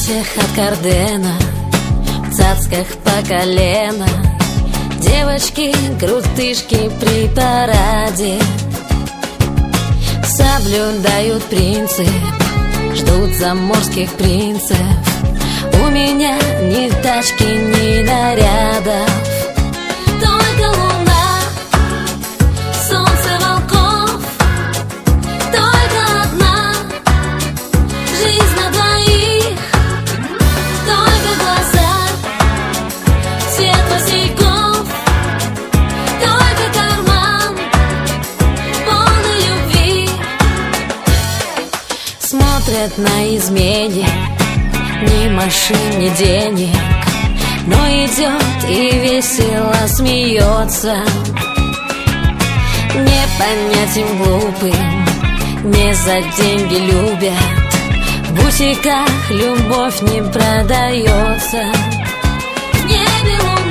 платьях от Кардена, в цацках по колено, девочки-крутышки при параде соблюдают принцип, ждут заморских принцев. У меня ни тачки, ни нарядов, только луна, солнце волков, только одна жизнь на двоих, только глаза, цвет васильков, только карман полный любви. Смотрят на измене, ни машин, ни денег, но идет и весело смеется. Не понять им глупым, не за деньги любят, в бутиках любовь не продается. В небе луна,